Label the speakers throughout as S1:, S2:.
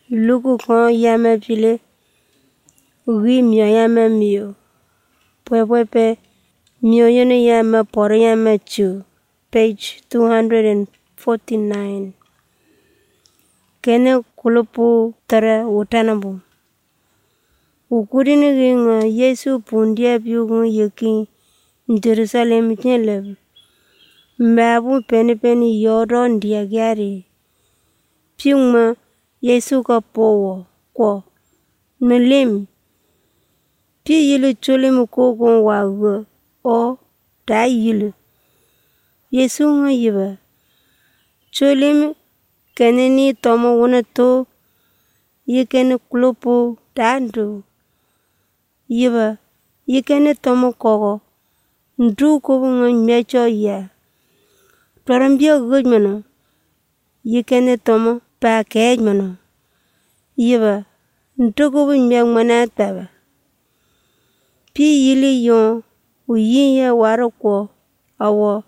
S1: Luku kon yame pile. Ugi mio yame mio. Pwepepe. Mio yene yame por yame chu. Page 249. Kene kulupu tere utanabu. Ukudini ginga Yesu pundia biugun yeki Jerusalem nyeleb. Mbabu peni yodo ndia gyari. Piungma Yesu ka powo kwa melim. Pi yilu chole mukokon wago o da yilu. Yesu nga yiba. Chole keneni tomo wunato yikene kulupu dando. Yiba yikene tomo kogo. Ndu kubu nga mecho ya. Torambia gujmano. Yikene tomo pa kejmano. Yiba ndu kubu nyeg manat baba. Pi yili yon uyiye waro kwa awo.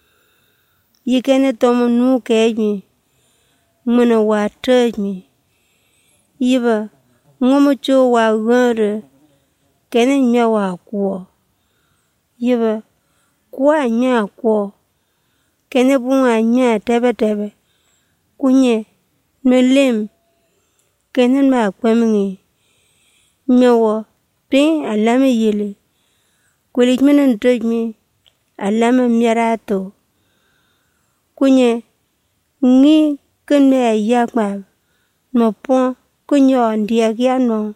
S1: Yikene tomo nu kejmi. Muna wa tejmi. Yiba ngomo cho wa gare. Kene nye wa kwa. Yiba kwa nye kwa. Kene bunga nye tebe. Kunye melim. Kene ma kwemingi. Mewa pin alame yili. Kulik menen tejmi. Alame mierato. Kunye ngi kene ayakma. Mapon kunyo ndia gyano.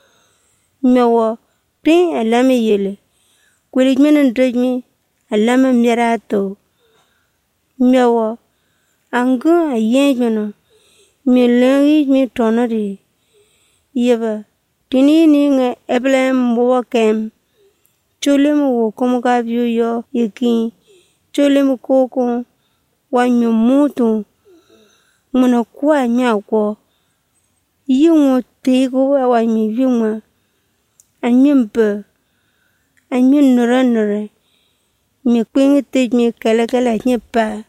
S1: Mewa pin alame yili. Kulik menen tejmi. Alame mierato. Mewa angun ayengmano. Milengi mi tonori. Yiba tini ni nga eblem mwa kem. Chole mwa kumuka biyo yo yiki. Chole mwa koko wanyo mutu. Muna kwa nya kwa. Yungo teko wanyo yungo. Anyo mpe. Anyo nore. Mi kwingi tej mi kala nyepa.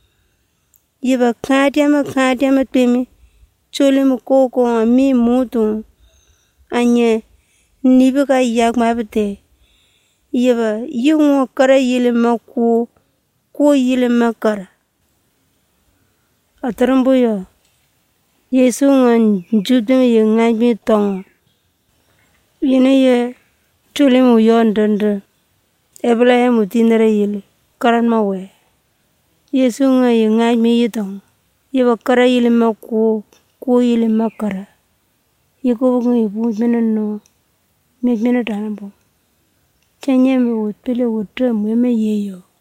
S1: Yiba kadiama temi. Chole mkoko ami mutu. Anye nibika yak mabite. Yiba yungo kara yili maku. Ko yili makara. Atarambuyo. Yesu nga njudemi ye ngajmi tongo. Yine ye chole mu yondanda. Ebla ye mutinere yili. Karan mawe. Yesu nga ye ngajmi yitong. Yiba kara yili maku. Ko yili makara. Yiko bunga yibu meneno. Mekmena tanambo. Chanye me wotpele wotra mweme yeyo.